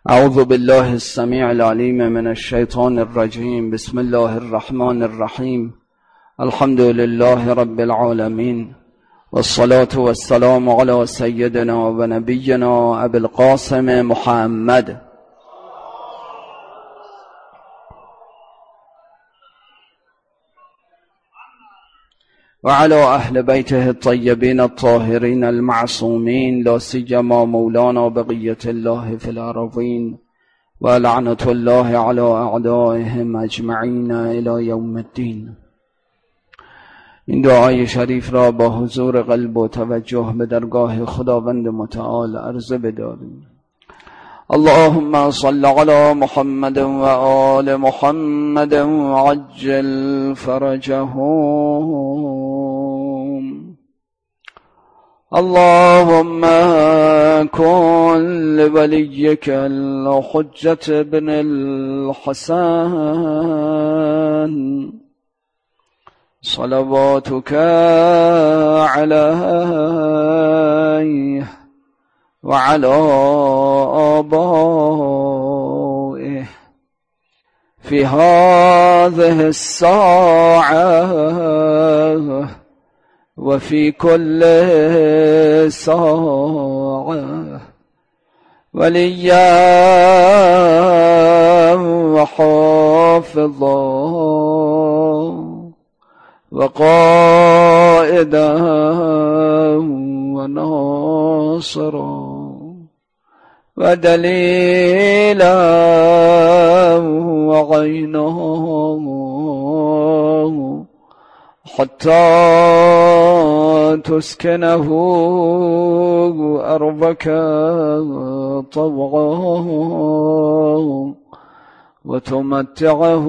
اعوذ بالله السمیع العلیم من الشیطان الرجیم. بسم الله الرحمن الرحیم. الحمد لله رب العالمین والصلاة والسلام علی سیدنا و نبینا ابی القاسم محمد و علی اهل بیته الطیبین الطاهرین المعصومین، لا سیما مولانا بقیة الله فی الارضین و لعنة الله علی اعدائهم اجمعین الی یوم الدین. این دعای شریف را با حضور قلب و توجه به درگاه خداوند متعال عرضه بداریم. اللهم صل على محمد و آل محمد وعجل فرجهم. اللهم كن لوليك الحجة بن الحسن صلواتك عليه وعلى آبائه في هذه الساعة وفي كل ساعة، وليا وحافظا وقائدا وناصرا ودليلا وعينا حتى تسكنه أرضك طوعا وتمتعه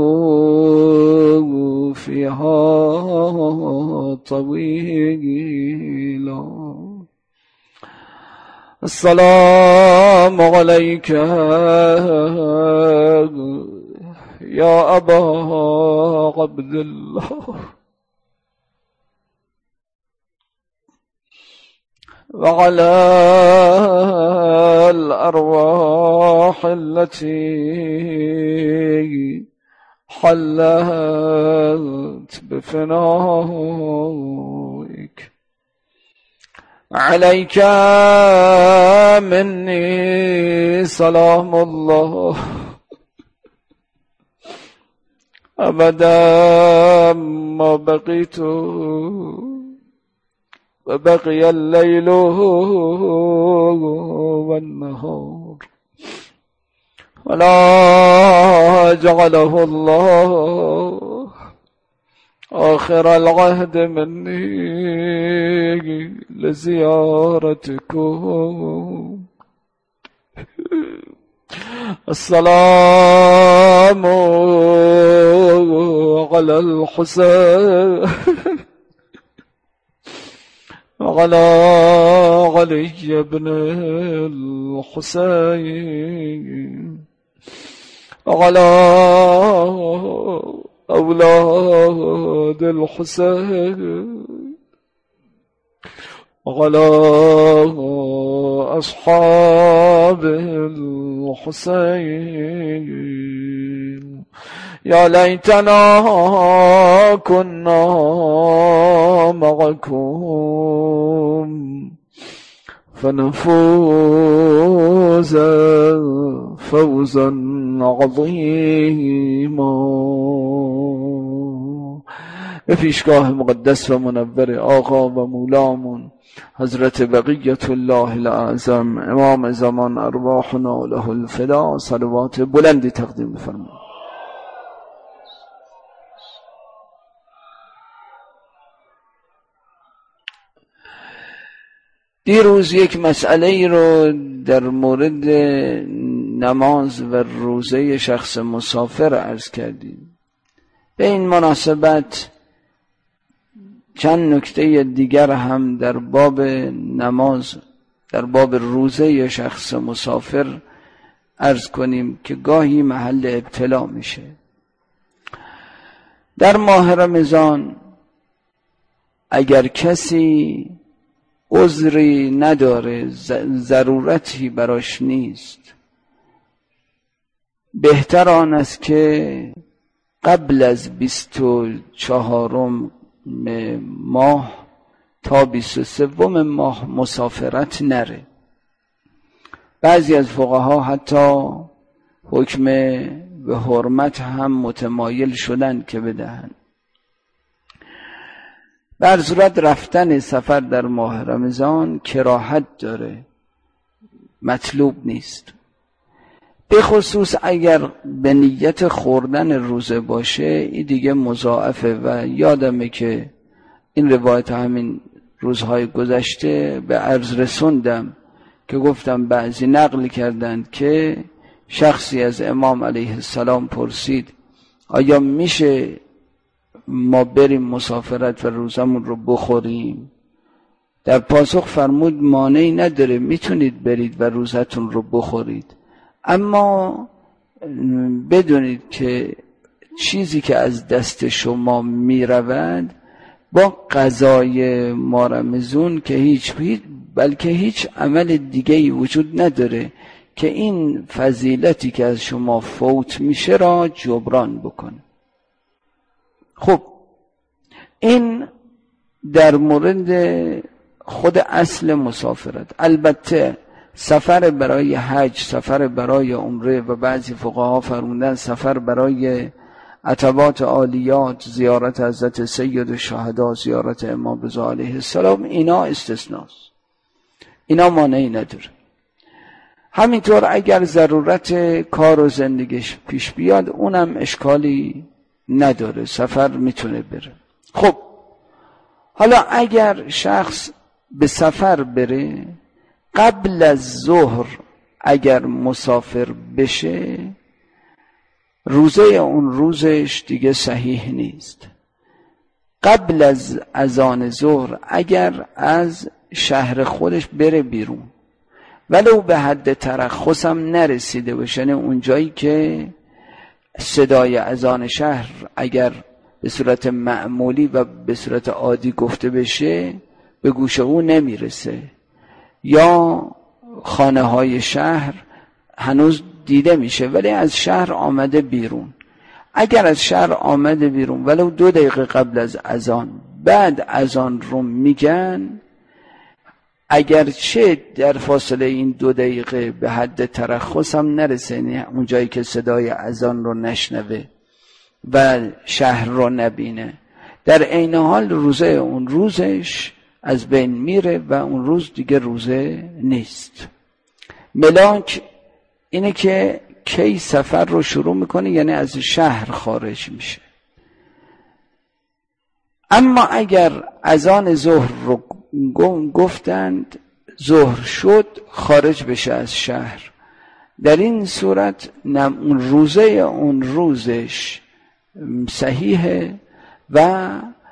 فيها طويلا. السلام عليك يا أبا عبد الله وعلى الأرواح التي حلت بفنائك. عليك مني سلام الله أبدا ما بقيت وبقي الليل والنهار، ولا جعله الله آخر العهد مني لزيارتكم. السلام على الحسين وعلى علي بن الحسين وعلى أولاد الحسين وعلى أصحاب الحسين. يا ليتنا كنا معكم فنفوز فوزا عظيما. به پیشگاه مقدس و منور آقا و مولامون حضرت بقیت الله الاعظم امام زمان ارواحنا له الفدا صلوات بلندی تقدیم بفرمایید. دیروز یک مسئله ای رو در مورد نماز و روزه شخص مسافر عرض کردیم. به این مناسبت چند نکته دیگر هم در باب نماز، در باب روزه شخص مسافر عرض کنیم که گاهی محل ابتلا میشه. در ماه رمضان اگر کسی عذری نداره، ضرورتی براش نیست بهتر آن است که قبل از 24 ماه تا 23 ماه مسافرت نره. بعضی از فقها حتی حکم به حرمت هم متمایل شدن که بدهن. بر صورت رفتن سفر در ماه رمضان کراهت داره، مطلوب نیست، به خصوص اگر به نیت خوردن روزه باشه این دیگه مضاعفه. و یادمه که این روایت همین روزهای گذشته به عرض رسوندم که گفتم بعضی نقل کردند که شخصی از امام علیه السلام پرسید آیا میشه ما بریم مسافرت و روزمون رو بخوریم؟ در پاسخ فرمود مانعی نداره، میتونید برید و روزتون رو بخورید، اما بدونید که چیزی که از دست شما میرود با قضای ما رمضان که بلکه هیچ عمل دیگه‌ای وجود نداره که این فضیلتی که از شما فوت میشه را جبران بکنه. خب این در مورد خود اصل مسافرت. البته سفر برای حج، سفر برای عمره و بعضی فقها فرمودن سفر برای عتبات عالیات، زیارت حضرت سید الشهدا، زیارت امام رضا علیه السلام، اینا استثناست، اینا مانعی نداره. همینطور اگر ضرورت کار و زندگیش پیش بیاد اونم اشکالی نداره، سفر میتونه بره. خب حالا اگر شخص به سفر بره قبل از ظهر اگر مسافر بشه روزه اون روزش دیگه صحیح نیست. قبل از اذان ظهر اگر از شهر خودش بره بیرون ولو به حد ترخص هم نرسیده باشه، یعنی اون جایی که صدای اذان شهر اگر به صورت معمولی و به صورت عادی گفته بشه به گوش او نمیرسه، یا خانه های شهر هنوز دیده میشه ولی از شهر آمده بیرون، اگر از شهر آمده بیرون ولو 2 دقیقه قبل از اذان، بعد اذان رو میگن، اگرچه در فاصله این 2 دقیقه به حد ترخص هم نرسه، یعنی اون جایی که صدای اذان رو نشنوه و شهر رو نبینه، در عین حال روزه اون روزش از بین میره و اون روز دیگه روزه نیست. ملاک اینه که کی سفر رو شروع میکنه، یعنی از شهر خارج میشه. اما اگر اذان ظهر رو گفتند ظهر شد خارج بشه از شهر، در این صورت روزه اون روزش صحیحه و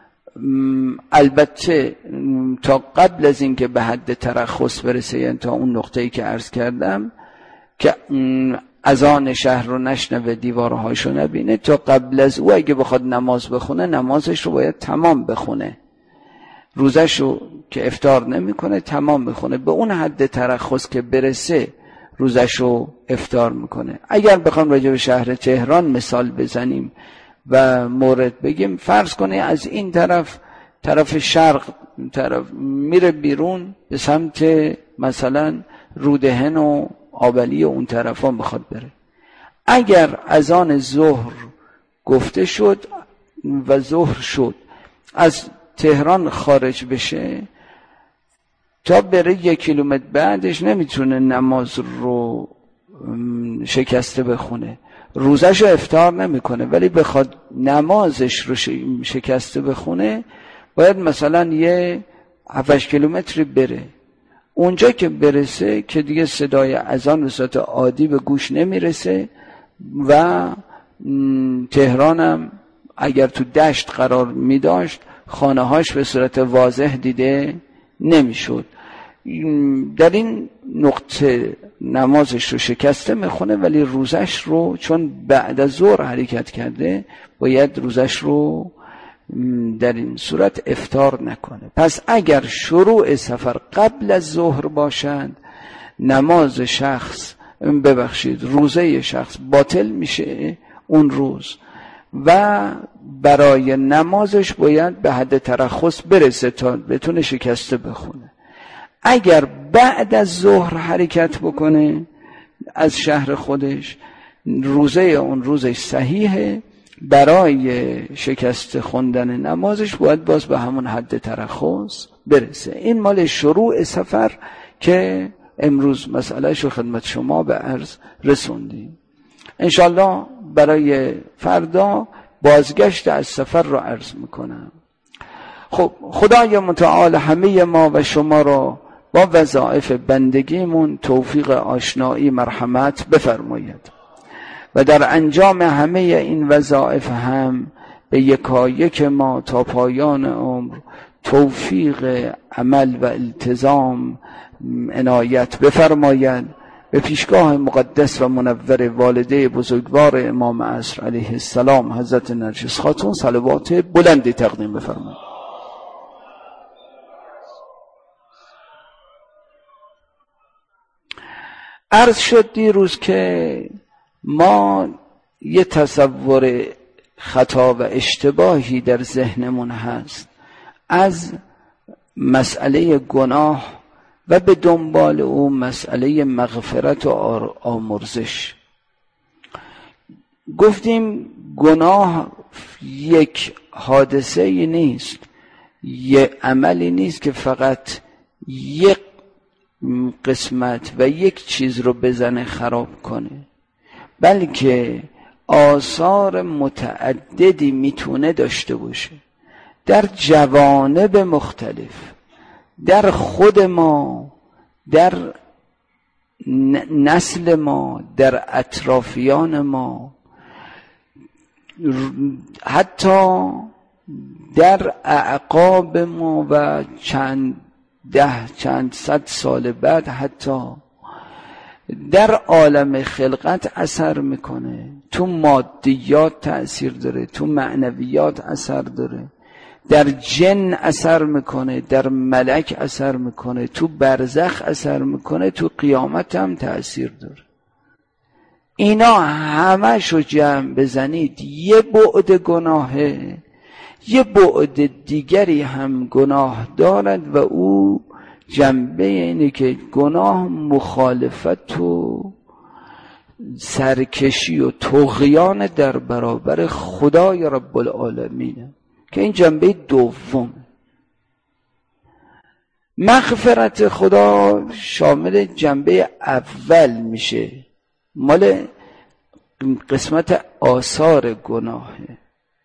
البته تا قبل از این که به حد ترخص برسه، یعنی تا اون نقطه‌ای که عرض کردم که اذان شهر رو نشنوه، دیوارهاشو نبینه، تا قبل از او اگه بخواد نماز بخونه نمازش رو باید تمام بخونه، روزش رو که افطار نمیکنه تمام بخونه، به اون حد ترخص که برسه روزش رو افطار میکنه. اگر بخوام راجع به شهر تهران مثال بزنیم و مورد بگیم، فرض کنه از این طرف شرق میره بیرون به سمت مثلا رودهن و آبلی و اون طرفا بخواد بره، اگر اذان ظهر گفته شد و ظهر شد از تهران خارج بشه تا بره 1 کیلومتر بعدش نمیتونه نماز رو شکسته بخونه، روزش رو افطار نمیکنه، ولی بخواد نمازش رو شکسته بخونه باید مثلا 7-8 کیلومتری بره. اونجا که برسه که دیگه صدای اذان به صورت عادی به گوش نمیرسه و تهرانم اگر تو دشت قرار میداشت خانه‌هاش به صورت واضح دیده نمیشد. در این نقطه نمازش رو شکسته میخونه ولی روزش رو چون بعد از ظهر حرکت کرده باید روزش رو در این صورت افطار نکنه. پس اگر شروع سفر قبل از ظهر باشند نماز شخص ببخشید روزه شخص باطل میشه اون روز و برای نمازش باید به حد ترخص برسه تا بتونه شکسته بخونه. اگر بعد از ظهر حرکت بکنه از شهر خودش، روزه اون روزش صحیحه، برای شکست خوندن نمازش باید باز به همون حد ترخص برسه. این مال شروع سفر که امروز مسئلهشو خدمت شما به عرض رسوندیم. انشالله برای فردا بازگشت از سفر رو عرض میکنم. خب خدای متعال همه ما و شما را با وظایف بندگیمون توفیق آشنایی مرحمت بفرماید و در انجام همه این وظایف هم به یکایک ما تا پایان عمر توفیق عمل و التزام عنایت بفرماید. به پیشگاه مقدس و منور والده بزرگوار امام عصر علیه السلام حضرت نرجس خاتون صلوات بلندی تقدیم بفرمایید. عرض شد دیروز که ما یه تصور خطا و اشتباهی در ذهنمون هست از مسئله گناه و به دنبال او مسئله مغفرت و آمرزش. گفتیم گناه یک حادثه نیست، یک عملی نیست که فقط یک قسمت و یک چیز رو بزنه خراب کنه، بلکه آثار متعددی میتونه داشته باشه در جوانب مختلف، در خود ما، در نسل ما، در اطرافیان ما، حتی در اعقاب ما و چند صد سال بعد، حتی در عالم خلقت اثر میکنه. تو مادیات تأثیر داره، تو معنویات اثر داره، در جن اثر میکنه، در ملک اثر میکنه، تو برزخ اثر میکنه، تو قیامت هم تأثیر داره. اینا همشو جمع بزنید یه بعد گناهه، یه بعد دیگری هم گناه دارد و او جنبه اینه که گناه مخالفت و سرکشی و طغیان در برابر خدای رب العالمینه که این جنبه دوم. مغفرت خدا شامل جنبه اول میشه، مال قسمت آثار گناهه.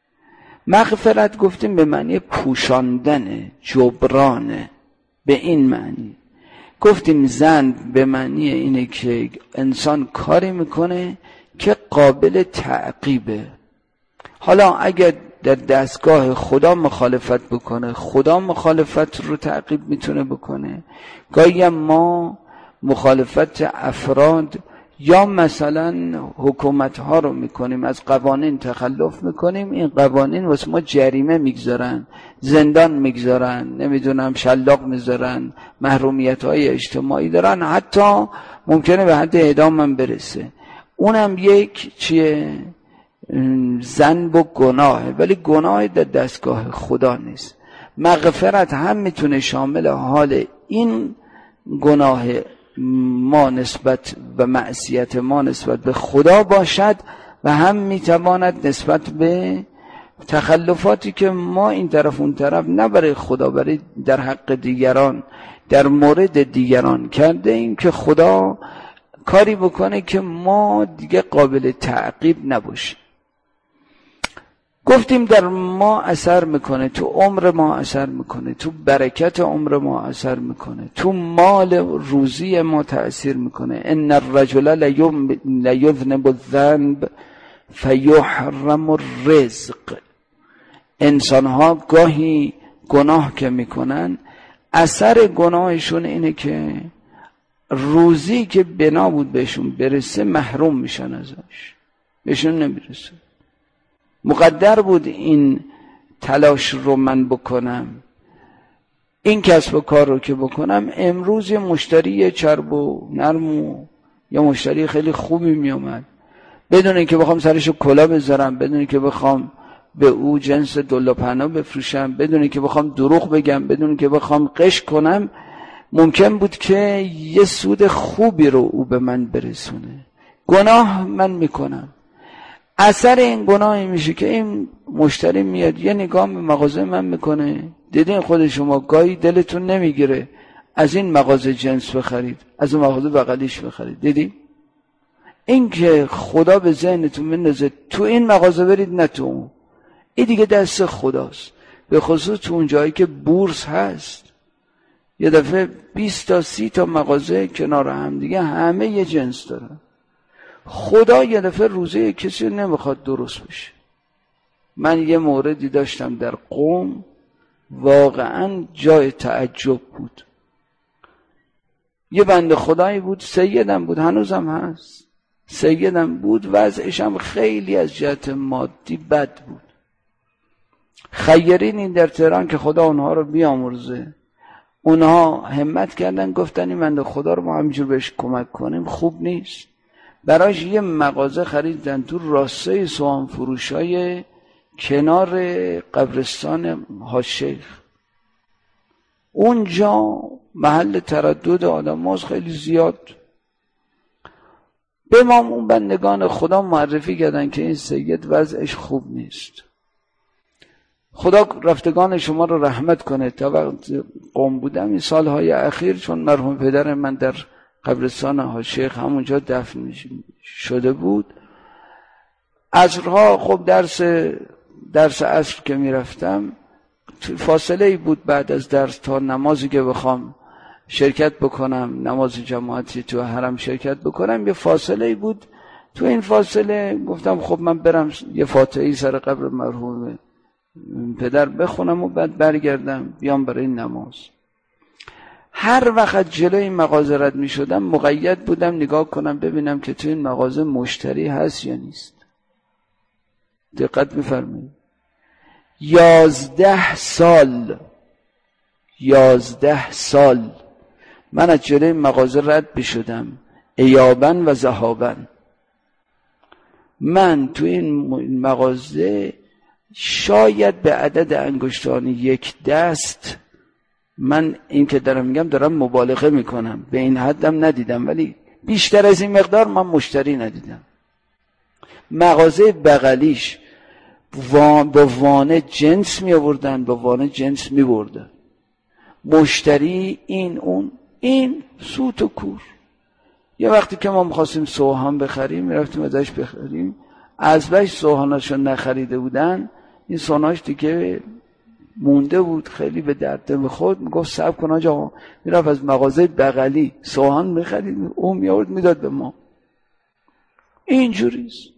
مغفرت گفتیم به معنی پوشاندن، جبرانه، به این معنی. گفتیم زند به معنی اینه که انسان کاری میکنه که قابل تعقیبه. حالا اگر در دستگاه خدا مخالفت بکنه، خدا مخالفت رو تعقیب میتونه بکنه. گاهی ما مخالفت افراد یا مثلا حکومت ها رو میکنیم، از قوانین تخلف میکنیم، این قوانین واسه ما جریمه میگذارن، زندان میگذارن، نمیدونم شلاق میذارن، محرومیت های اجتماعی دارن، حتی ممکنه به حد اعدام هم برسه. اونم یک چیه؟ ذنب و گناهه، ولی گناه در دستگاه خدا نیست. مغفرت هم میتونه شامل حال این گناه ما نسبت و معصیت ما نسبت به خدا باشد و هم میتواند نسبت به تخلفاتی که ما این طرف اون طرف نه برای خدا، برای در حق دیگران، در مورد دیگران کرده ایم که خدا کاری بکنه که ما دیگه قابل تعقیب نباشیم. گفتیم در ما اثر میکنه، تو عمر ما اثر میکنه، تو برکت عمر ما اثر میکنه، تو مال روزی ما تأثیر میکنه. ان الرجل لیذنب الذنب فیحرم الرزق. انسان ها گاهی گناه که میکنن، اثر گناهشون اینه که روزی که بنا بود بهشون برسه محروم میشن ازش، بهشون نمیرسه. مقدر بود این تلاش رو من بکنم، این کسب و کار رو که بکنم، امروز یه مشتری چرب و نرم و یا مشتری خیلی خوبی میومد، بدون اینکه بخوام سرشو کلا بذارم، بدون اینکه بخوام به او جنس دل و پناه بفروشم، بدون اینکه بخوام دروغ بگم، بدون اینکه بخوام غش کنم، ممکن بود که یه سود خوبی رو او به من برسونه. گناه من میکنم، اثر این گناهی میشه که این مشتری میاد یه نگاه به مغازه من میکنه. دیدین خود شما گاهی دلتون نمیگیره از این مغازه جنس بخرید، از اون مغازه بغلیش بخرید. دیدین؟ این که خدا به ذهنتون بندازه تو این مغازه برید نه تو اون، این دیگه دست خداست. به خصوص تو اون جایی که بورس هست، یه دفعه 20 تا 30 تا مغازه کنار هم دیگه همه یه جنس دارن. خدا یه دفعه روزه کسی نمیخواد درست بشه. من یه موردی داشتم در قم واقعا جای تعجب بود. یه بنده خدایی بود، سیدم بود، هنوزم هست، سیدم بود، وضعشم خیلی از جهت مادی بد بود. خیرین این در تهران که خدا اونها رو بیامرزه، اونها همت کردن گفتن این بنده خدا رو ما همینجور بهش کمک کنیم خوب نیست. براش یه مغازه خریدن تو راسته سوهان فروشای کنار قبرستان حاج‌شیخ. اونجا محل تردد آدم هاست خیلی زیاد. به ما اون بندگان خدا معرفی کردن که این سید وضعش خوب نیست. خدا رفتگان شما رو رحمت کنه. تا وقت قم بودم این سالهای اخیر، چون مرحوم پدر من در قبرستان حاج‌شیخ همونجا دفن شده بود، عصرها خب درس عصر که میرفتم فاصله ای بود بعد از درس تا نمازی که بخوام شرکت بکنم، نماز جماعتی تو حرم شرکت بکنم، یه فاصله ای بود. تو این فاصله گفتم خب من برم یه فاتحه‌ای سر قبر مرحوم پدر بخونم و بعد برگردم بیام برای نماز. هر وقت جلوی این مغازه رد می شدم مقید بودم نگاه کنم ببینم که تو این مغازه مشتری هست یا نیست. دقت می‌فرمایید. 11 سال من از جلوی مغازه رد بشدم، ایابن و ذهابن. من تو این مغازه شاید به عدد انگشتان یک دست، من این که دارم میگم دارم مبالغه میکنم، به این حدم ندیدم، ولی بیشتر از این مقدار من مشتری ندیدم. مغازه بغلیش با وانه جنس می آوردن، با وانه جنس می بردن. مشتری این اون، این سوت و کور. یه وقتی که ما میخواستیم سوهان بخریم میرفتیم ازش بخریم، از بش سوهاناشو نخریده بودن، این سوهاناش دیگه مونده بود خیلی به درد میخورد، میگفت صبر کن آقا، میرفت از مغازه بغلی سوهان میخرید، اون میآورد میداد به ما. اینجوریست.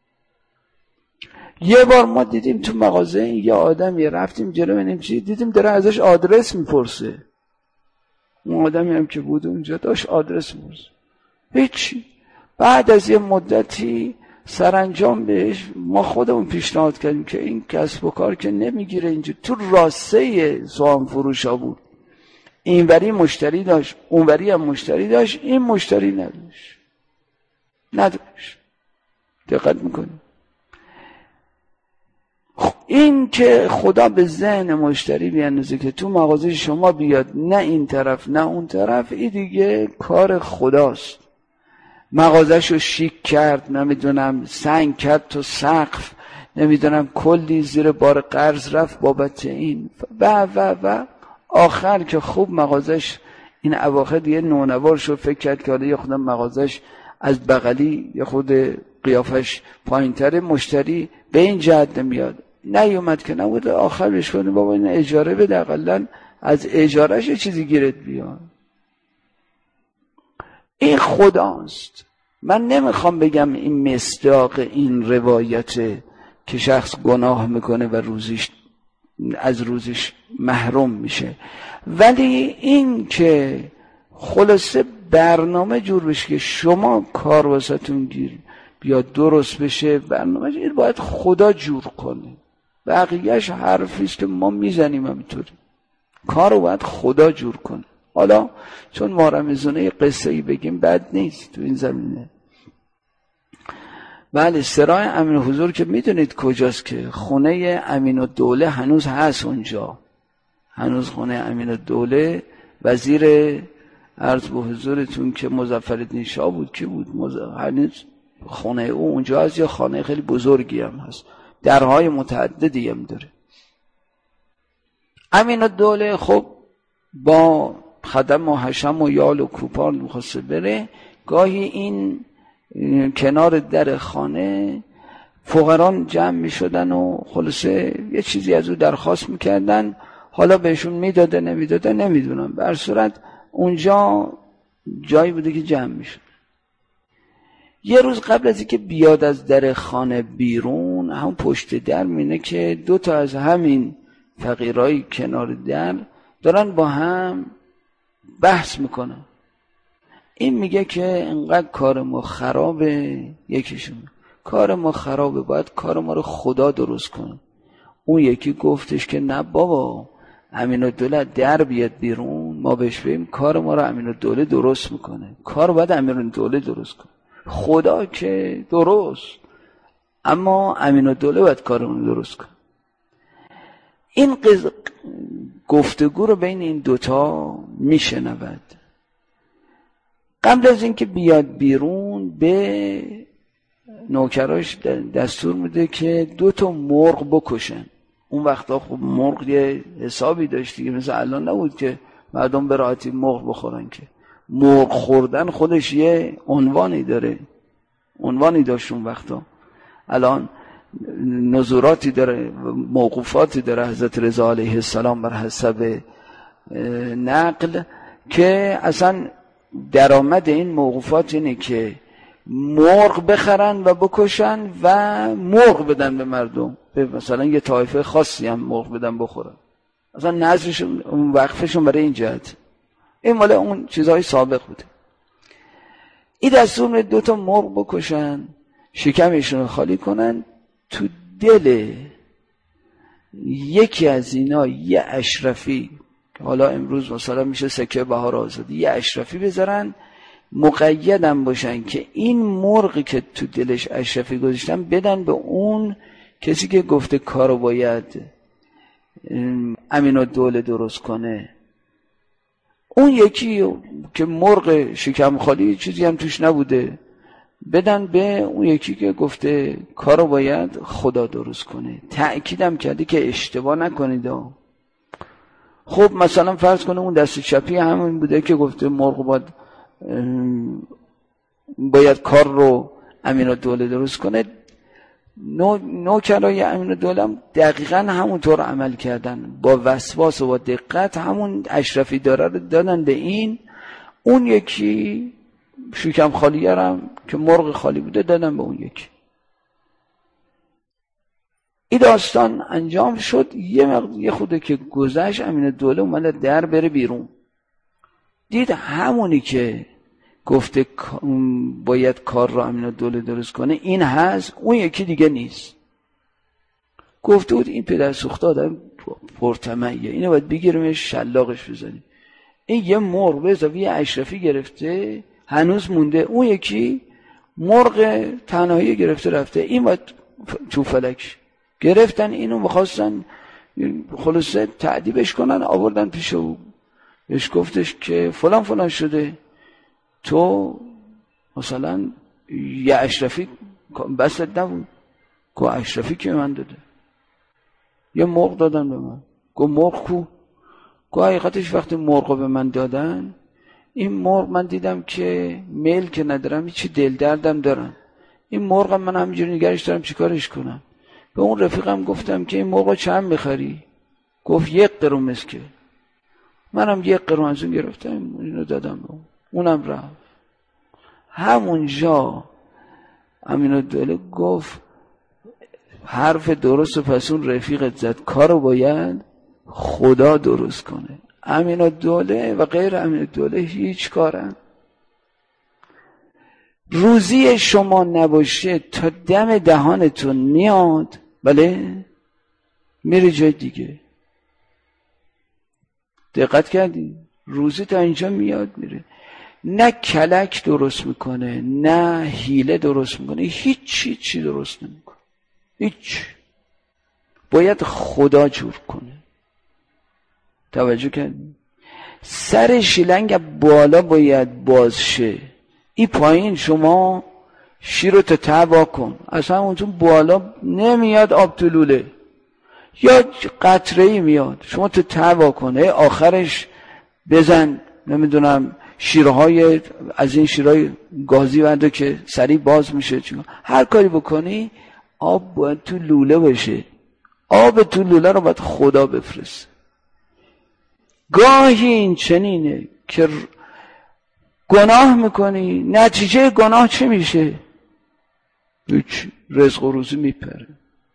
یه بار ما دیدیم تو مغازه یه آدمی، رفتیم جلو ببینیم چی، دیدیم داره ازش آدرس میپرسه. اون آدمی هم که بود اونجا داشت آدرس میپرسه، هیچی. بعد از یه مدتی سرانجام بهش ما خودمون پیشنهاد کردیم که این کسب و کار که نمیگیره اینجا. تو راسته سوهان فروشا بود، اینوری مشتری داشت، اونوری هم مشتری داشت، این مشتری نداشت. دقت میکنیم. این که خدا به ذهن مشتری بیاندازه که تو مغازه شما بیاد نه این طرف نه اون طرف، این دیگه کار خداست. مغازه‌شو شیک کرد، نمیدونم سنگ کرد تو سقف، نمیدونم کلی زیر بار قرض رفت بابت این و آخر که خوب مغازش این اواخر دیگه نونوار شد، فکر کرد که حالا یه خودم مغازش از بغلی یه خود قیافش پایین‌تره، مشتری به این جهت نمیاد. نیومد که نبود، آخر بهش کنه بابا این اجاره بده، اقلا از اجارهش یه چیزی گیرت بیاد. این خداست. من نمیخوام بگم این مصداق این روایته که شخص گناه میکنه و از روزش محروم میشه، ولی این که خلاصه برنامه جور بشه که شما کار واسهتون گیر بیاد درست بشه، برنامه این باید خدا جور کنه. بقیهش حرفیست که ما میزنیم همینطوری. کار رو باید خدا جور کنه. حالا چون ما رمضانه قصه‌ای بگیم بد نیست تو این زمینه. بله سرای امین حضور که میدونید کجاست که خونه امین الدوله هنوز هست اونجا، هنوز خونه امین الدوله وزیر عرض به حضورتون که مظفرالدین شاه بود کی بود هنوز خونه او اونجا هست، یا خانه خیلی بزرگی هم هست، درهای متعددی هم داره. امین الدوله خب با خدم و حشم و یال و کوپال میخواسته بره، گاهی این کنار در خانه فقران جمع میشدن و خلاصه یه چیزی از او درخواست میکردن، حالا بهشون میداده نمیداده نمیدونم، به هر صورت اونجا جایی بوده که جمع میشد. یه روز قبل از اینکه بیاد از در خانه بیرون، همون پشت در مینه که 2 تا از همین فقیرای کنار در دارن با هم بحث میکنن. این میگه که انقدر کار ما خرابه، یکیشون کار ما خرابه باید کار ما رو خدا درست کنه. اون یکی گفتش که نه بابا امین الدوله در بیاد بیرون ما بهش بگیم کار ما رو امین الدوله درست میکنه، کار باید امین الدوله درست کنه، خدا که درست، اما امین الدوله باید کارمون درست کنه. این گفتگو رو بین این دوتا میشنود. قبل از اینکه بیاد بیرون به نوکراش دستور میده که 2 تا مرغ بکشن. اون وقتا خب مرغ یه حسابی داشت دیگه، مثل الان نبود که مردم به راحتی مرغ بخورن، که مرغ خوردن خودش یه عنوانی داره، عنوانی داشت اون وقتا. الان نظراتی داره، موقوفاتی داره حضرت رضا علیه السلام بر حسب نقل، که اصلا درآمد این موقوفات اینه که مرغ بخرن و بکشن و مرغ بدن به مردم، به مثلا یه طایفه خاصی هم مرغ بدن بخورن، اصلا نظرشون اون وقفشون برای این جهت. این مال اون چیزهای سابق بوده. این دستور میده 2 تا مرغ بکشن، شکمشون رو خالی کنن، تو دل یکی از اینا یه اشرفی، حالا امروز مثلا میشه سکه بهار آزادی، یه اشرفی بذارن، مقیدم باشن که این مرغی که تو دلش اشرفی گذاشتن بدن به اون کسی که گفته کارو باید امین الدوله درست کنه. اون یکی که مرغ شکم خالی چیزی هم توش نبوده بدن به اون یکی که گفته کارو باید خدا درست کنه. تأکیدم کرده که اشتباه نکنید. خب مثلا فرض کنه اون دست چپی همون بوده که گفته مرغ باید کار رو امین الدوله درست کنه. نوکرای امین الدوله هم دقیقا همونطور عمل کردن، با وسواس و با دقت همون اشرفی داره رو دادن به این. اون یکی شکم خالی هم که مرغ خالی بوده دادن به اون یکی. این داستان انجام شد. یه خوده که گذشت امین الدوله اومد در بره بیرون، دید همونی که گفته باید کار رو امین الدوله درست کنه این هست، اون یکی دیگه نیست. گفته بود این پدر سوخته آدم پرطمعیه، اینو باید بگیریمش شلاقش بزنیم. این یه مرغ به اضافه یه اشرفی گرفته هنوز مونده، اون یکی مرغ تنهایی گرفته رفته، این باید تو فلک. گرفتن اینو میخواستن خلاصه تعذیبش کنن، آوردن پیش او، بهش گفتش که فلان فلان شده، تو مثلا یه اشرفی بسط نبود، که اشرفی که من داده، یه مرغ دادن به من. گفت مرغ کو؟ گفت حقیقتش وقتی مرغ به من دادن، این مرغ من دیدم که میل که ندارم، هیچی دل دردم دارم، این مرغ من همینجوری نگرش دارم چیکارش کنم. به اون رفیقم گفتم که این مرغ چند میخری؟ گفت 1 قرون مسکه. منم 1 قرون از اون گرفتم اینو دادم به اون، اونم رفت. همونجا امین الدوله گفت حرف درست، پس اون رفیقت زد کارو باید خدا درست کنه. امین الدوله و غیر امین الدوله هیچ کارن. روزی شما نباشه تا دم دهانتون میاد، بله میره جای دیگه. دقت کردی؟ روزی تا اینجا میاد میره. نه کلک درست میکنه، نه حیله درست میکنه، هیچی درست نمیکنه. هیچ. باید خدا جور کنه. توجه کردی؟ سر شیلنگ بالا باید باز شه. این پایین شما شیر رو تا کن، اصلا اونتون بالا نمیاد آب تو لوله، یا قطره‌ای میاد، شما تا کنه آخرش بزن نمیدونم شیرهای از این شیرهای گازی ورده که سریع باز میشه. هر کاری بکنی آب باید تو لوله باشه. آب تو لوله رو باید خدا بفرسته. گاهی این چنینه که گناه میکنی، نتیجه گناه چی میشه؟ هیچ، رزق و روزی میپره.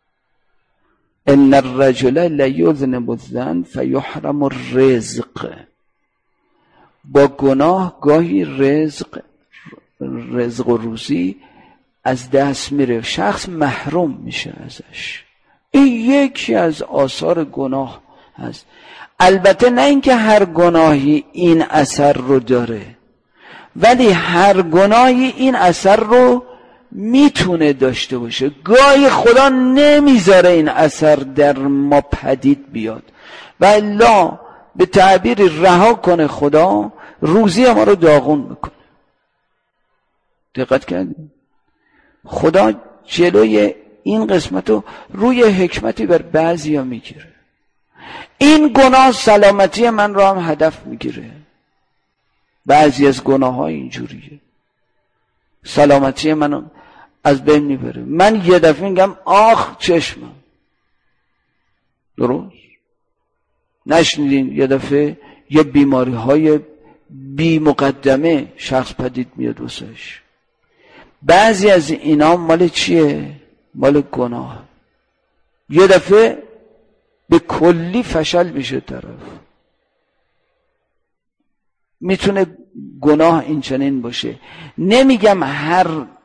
ان الرجل لیذنب الذنب فیحرم الرزق. با گناه گاهی رزق و روزی از دست میره، شخص محروم میشه ازش. این یکی از آثار گناه هست. البته نه اینکه هر گناهی این اثر رو داره، ولی هر گناهی این اثر رو میتونه داشته باشه. گاهی خدا نمیذاره این اثر در ما پدید بیاد و الا به تعبیر رها کنه خدا، روزی ما رو داغون میکنه. دقت کردید؟ خدا جلوی این قسمت رو روی حکمتی بر بعضیا میگیره. این گناه سلامتی من رو هم هدف میگیره. بعضی از گناه ها اینجوریه، سلامتی منو از بین میبره. من یه دفعه میگم آخ چشمم. درست؟ نشنیدین یه دفعه یه بیماری های بی مقدمه شخص پدید میاد واسش؟ بعضی از اینا مال چیه؟ مال گناه. یه دفعه به کلی فشل میشه طرف. میتونه گناه این چنین باشه. نمیگم هر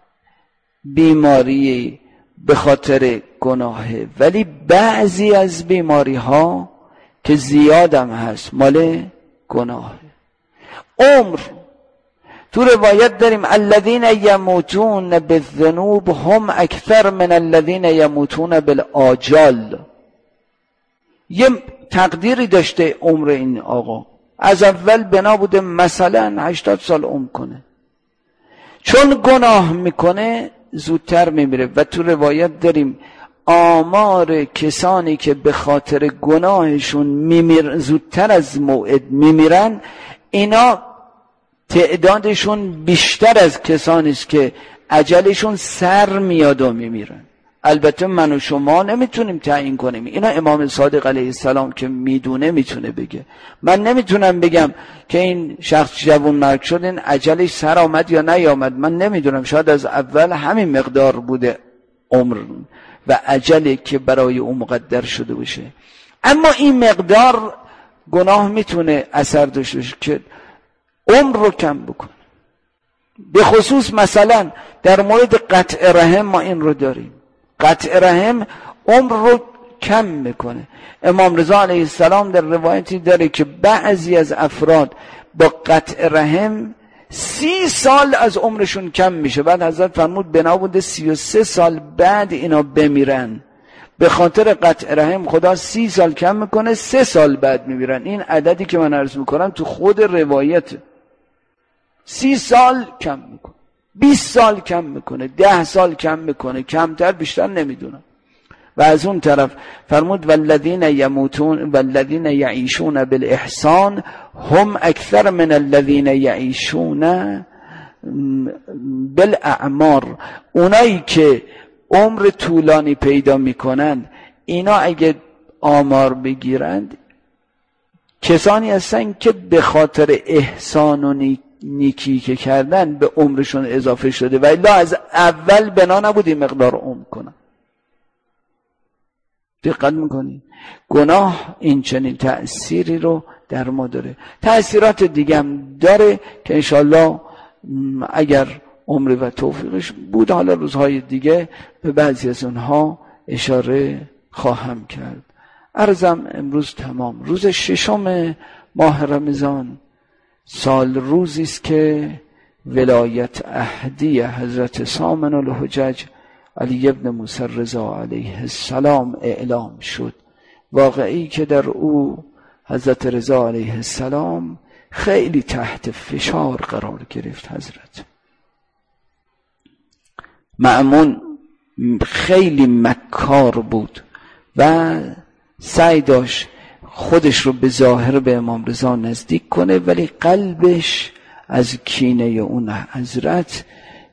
بیماری به خاطر گناهه، ولی بعضی از بیماری ها که زیادم هست مال گناهه. عمر، تو روایت داریم الذین یموتون بالذنوب هم اکثر من الذین یموتون بالآجال. یه تقدیری داشته عمر این آقا، از اول بنا بوده مثلا 80 سال عمر کنه، چون گناه میکنه زودتر میمیره. و تو روایت داریم آمار کسانی که به خاطر گناهشون زودتر از موعد میمیرن، اینا تعدادشون بیشتر از کسانی است که اجلشون سر میاد و میمیرن. البته من و شما نمیتونیم تعیین کنیم، اینا امام صادق علیه السلام که میدونه میتونه بگه. من نمیتونم بگم که این شخص جوان مرگ شد این اجلش سر آمد یا نیامد، من نمیدونم. شاید از اول همین مقدار بوده عمر و اجلی که برای اون مقدر شده باشه. اما این مقدار گناه میتونه اثر داشته باشه که عمر رو کم بکنه. به خصوص مثلا در مورد قطع رحم ما این رو داریم. قطع رحم عمر رو کم میکنه. امام رضا علیه السلام در روایتی داره که بعضی از افراد با قطع رحم 30 سال از عمرشون کم میشه. بعد حضرت فرمود بنا بوده 33 سال بعد اینا بمیرن. به خاطر قطع رحم خدا 30 سال کم میکنه، 3 سال بعد میمیرن. این عددی که من عرض میکنم تو خود روایت 30 سال کم میکنه، 20 سال کم میکنه، 10 سال کم میکنه، کمتر بیشتر نمیدونم. و از اون طرف فرمود والذین یموتون والذین یعیشون بالاحسان هم اکثر من الذین یعیشون بالاعمار. اونایی که عمر طولانی پیدا میکنند اینا اگه آمار بگیرند کسانی هستن که به خاطر احسان و نیکی که کردن به عمرشون اضافه شده و الا از اول بنا نبود این مقدار عمر کنن. دقت میکنی؟ گناه این چنین تأثیری رو در ما داره. تأثیرات دیگه هم داره که انشالله اگر عمر و توفیقش بود حالا روزهای دیگه به بعضی از اونها اشاره خواهم کرد. عرضم امروز تمام. روز 6 ماه رمضان سال روزی است که ولایت عهدی حضرت سامن الحجج علی ابن موسی رضا علیه السلام اعلام شد. واقعی که در او حضرت رضا علیه السلام خیلی تحت فشار قرار گرفت. حضرت مأمون خیلی مکار بود و سعی داشت خودش رو به ظاهر به امام رضا نزدیک کنه، ولی قلبش از کینه اون حضرت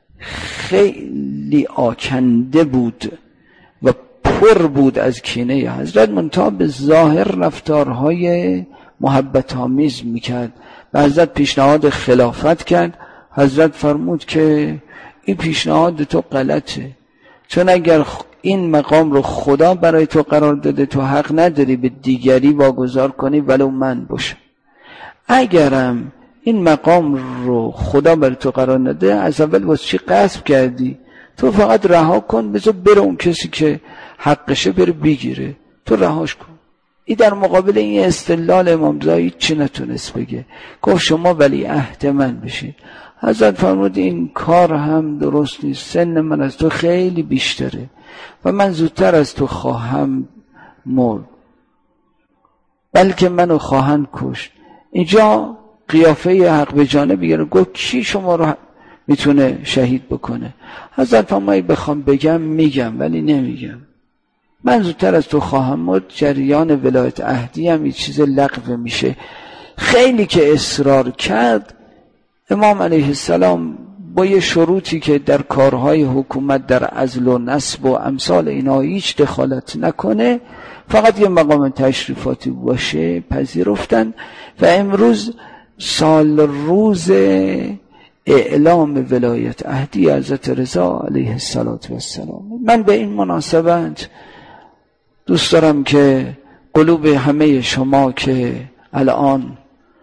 خیلی آکنده بود و پر بود از کینه حضرت، منتها به ظاهر رفتارهای محبت آمیز میکرد و حضرت پیشنهاد خلافت کرد. حضرت فرمود که این پیشنهاد تو غلطه، چون اگر این مقام رو خدا برای تو قرار داده تو حق نداری به دیگری واگذار کنی ولو من باشم. اگرم این مقام رو خدا برای تو قرار نده از اول واسه چی غصب کردی؟ تو فقط رها کن، بذار بره اون کسی که حقشه بره بگیره، تو رهاش کن. این در مقابل این استدلال امام رضا هیچی نتونست بگه، گفت شما ولی عهد من بشید. حضرت فرمود این کار هم درست نیست، سن من از تو خیلی بیشتره و من زودتر از تو خواهم مرد، بلکه منو خواهند کشت. اینجا قیافه حق به جانب بگیره، گفت کی شما رو میتونه شهید بکنه؟ حضرت فرمود بخوام بگم میگم ولی نمیگم، من زودتر از تو خواهم مرد. جریان ولایت عهدی هم یه چیز لغو میشه. خیلی که اصرار کرد امام علیه السلام با یه شروطی که در کارهای حکومت در عزل و نصب و امثال اینا هیچ دخالت نکنه، فقط یه مقام تشریفاتی باشه، پذیرفتن و امروز سال روز اعلام ولایت عهدی حضرت رضا علیه السلام. من به این مناسبت دوست دارم که قلوب همه شما که الان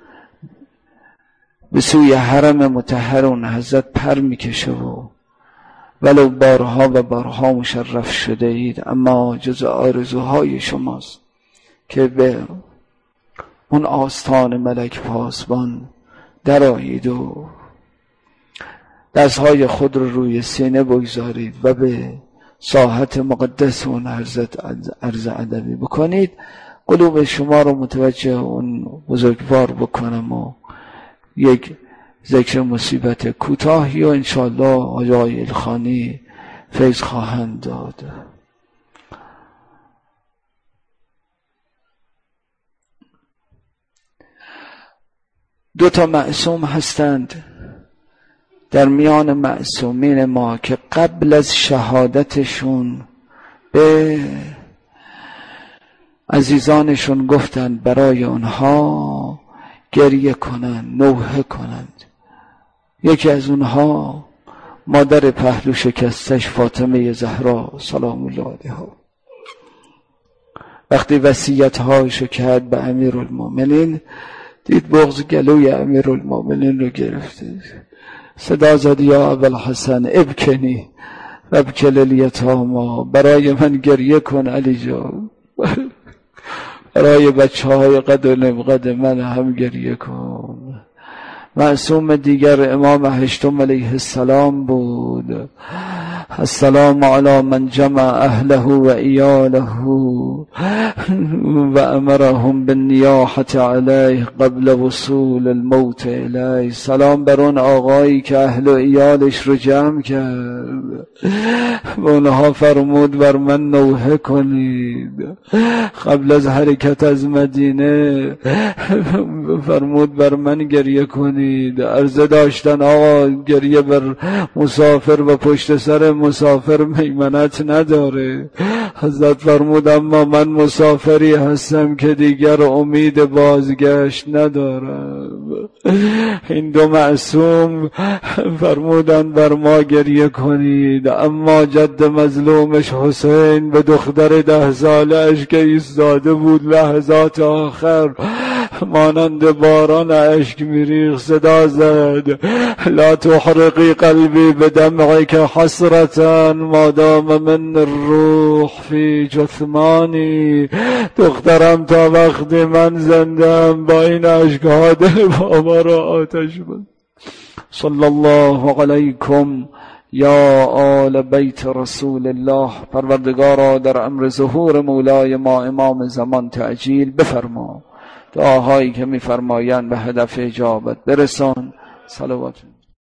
به سوی حرم مطهر اون حضرت پر میکشه و ولو بارها و بارها مشرف شده اید، اما جز آرزوهای شماست که به اون آستان ملک پاسبان درآیید و دستهای خود رو روی سینه بگذارید و به ساحت مقدس اون حضرت عرض ادبی بکنید. قلوب شما رو متوجه اون بزرگوار بکنم و یک ذکر مصیبت کوتاهی و انشاءالله آقای الخانی فیض خواهند داد. دو تا معصوم هستند در میان معصومین ما که قبل از شهادتشون به عزیزانشون گفتند برای اونها گریه کنند، نوحه کنند. یکی از اونها مادر پهلو شکستش فاطمه زهرا سلام الله علیها، وقتی وصیت‌هاشو کرد به امیرالمومنین دید بغض گلوی امیرالمومنین رو گرفته، صدا زد یا ابوالحسن ابکنی و ابکل الیتاما، برای من گریه کن علی جان، برای بچه‌های قد و نمقد من هم گریه کن. معصوم دیگر امام هشتم علیه السلام بود. السلام علی من جمع اهله و ایاله و امرهم بالنیاحة علیه قبل وصول الموت الیه. سلام بر اون آقایی که اهل و ایالش رو جمع کرد و اونها فرمود بر من نوحه کنید. قبل از حرکت از مدینه فرمود بر من گریه کنید. عرضه داشتن آقا گریه بر مسافر و پشت سر مسافر میمنت نداره. حضرت فرمود اما من مسافری هستم که دیگر امید بازگشت ندارم. این دو معصوم فرمودن بر ما گریه کنید. اما جد مظلومش حسین به دختر 10 سالش که ایستاده بود لحظات آخر مانند باران اشک میریخت صدا زد لا تحرقی قلبی بدمعک حسرتا مادام من الروح فی جثمانی. دخترم تا وقتی من زندم با این اشک‌ها دل بابا را آتش بود. صلی الله علیکم یا آل بیت رسول الله. پروردگارا در امر ظهور مولای ما امام زمان تعجیل بفرما، دعاهایی که می‌فرمایند به هدف اجابت برسان. صلوات